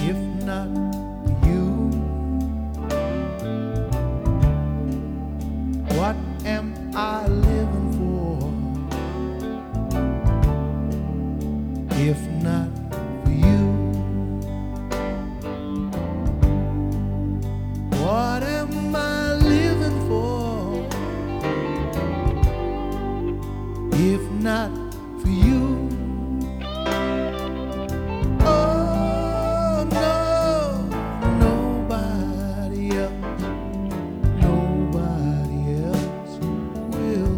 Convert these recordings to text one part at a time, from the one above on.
if not for you? What am I living for if not for you? What am I living for if not for you? Oh no, nobody else, nobody else will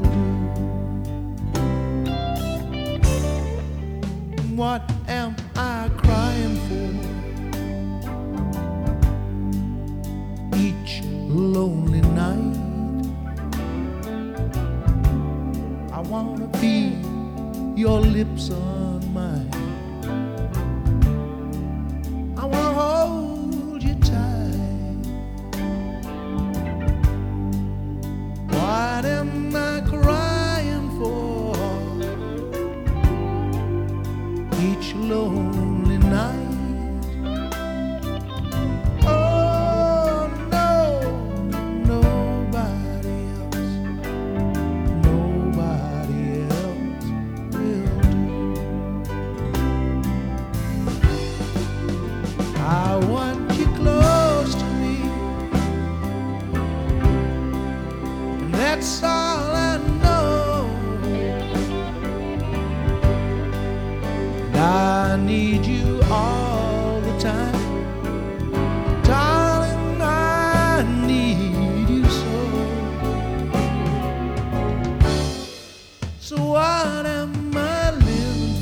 do. What am I crying for each lonely night? I wanna feel your lips on mine. I wanna hold you tight. What am I crying for each lonely night? Oh no, nobody else, nobody else will do. I want you close to me, and that's all I know. And I need you all the time, darling, I need you so. So what am I living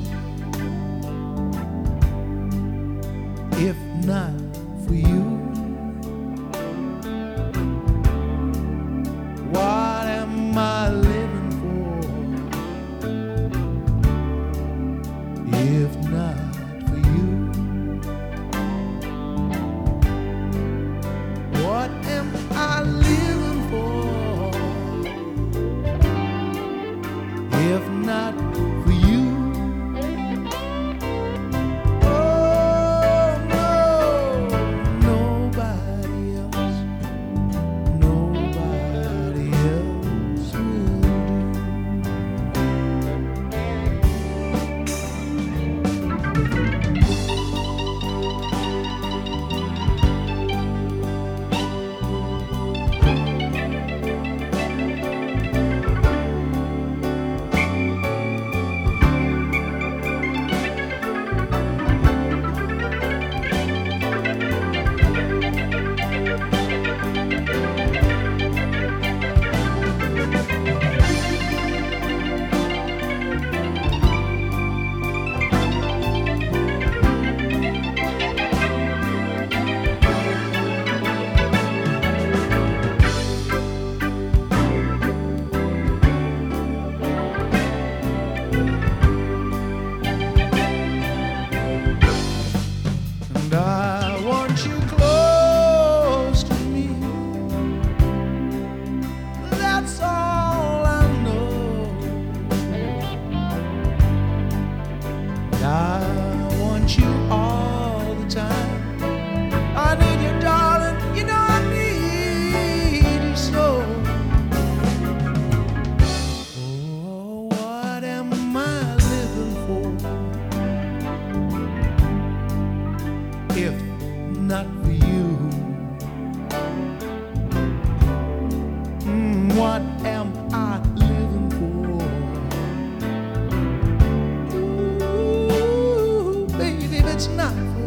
for if not for you? What am I living for if not for you? What am I living for if not for you? Oh no, nobody else, nobody else will and I want you close to me. That's all I know. And I want you all the time. I need you, darling. You know I need you so. Oh, what am I living for if not for you? What am I living for? Ooh, baby, if it's not for